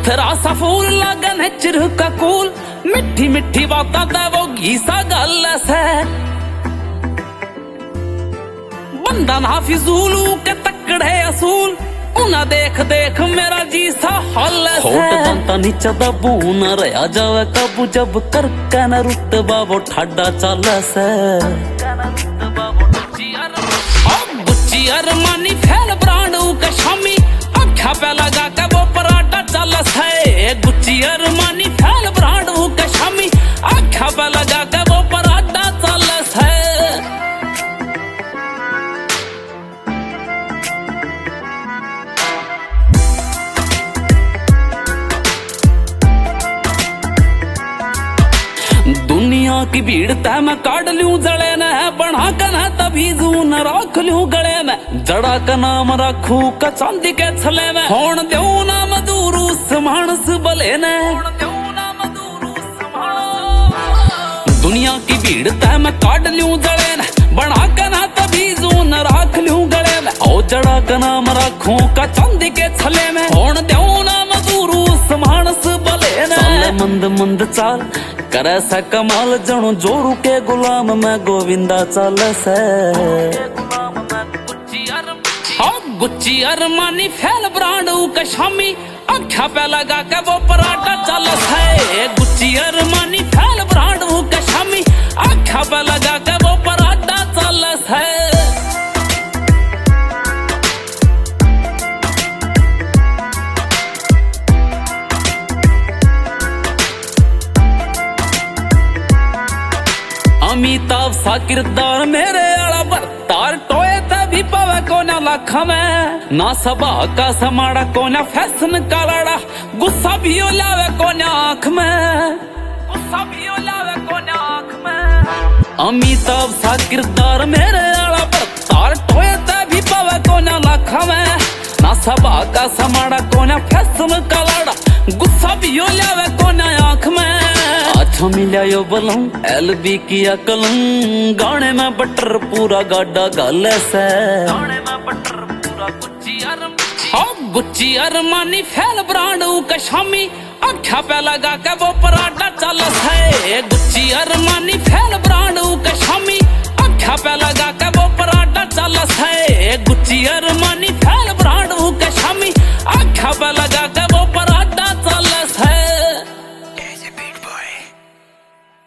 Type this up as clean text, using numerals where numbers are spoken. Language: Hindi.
पत्थरा सा फूल लगन है चिरका कूल, मिठी मिठी बाता दा वो घीसा गल से। बंदा ना फिजूलू के तकड़े असूल, उना देख देख मेरा जी सा हल से। होट दंता नीचा दबू न रहा जावे काबू, जब कर के न रुतबा वो ठाडा चल से। गुच्ची अरमानी फैल ब्रांड के शामी, अखा पे लगा के वो पराठा चल से। गुच्ची अरमानी फैल ब्रांड के शामी, अखा पे लगा के वो पराठा चल से। दुनिया की भीड़ तय मैं काट लूं जड़े न है, बना कर है तभी जू न रख लूं गले में। जड़ा का नाम रखू का चांदी के छले में, होन देऊ ना मधुरू मानस भले ने। दुनिया की भीड़ तय मैं काट लूं जड़े न, बना कर है तभी जू न रख लूं गले में। ओ जड़ा का नाम रखू का चांदी के छले में, होन देऊ ना मधुरू मानस भले ने। मंद मंद चाल करे सा कमाल, जणु जोरू के गुलाम मैं गोविंदा चल से। गुच्ची अरमानी फैल ब्रांड के शामी, अखा पे लगा के वो पराठा चल से। गुच्ची अरमानी फैल ब्रांड के शामी, अखा पे लगा के वो पराठा चल से। अमिताभ सा किरदार मेरे आला बरतार, टोए तभी पवे कोना लख में। ना सबा का समाड़ा कोना फैशन का लड़ा, गुस्सा भी लावे कोना आँख में। गुस्सा भी लावे कोना आँख में। अमिताभ सा किरदार मेरे आला बरतार, टोए तभी पवे कोना लख में। ना सबा का समाड़ा कोना फैशन का लड़ा, गुस्सा भी लावे कोना आँख में। अच्छा मिला यो बलम एलबी की अकलम, गाने में बटर पूरा गाडा गल से। गाने में बटर पूरा गुच्ची अरमानी फैल ब्रांड के शामी, अखा पे लगा के वो पराठा चल से। गुच्ची अरमानी फैल ब्रांड के शामी, अखा पे लगा के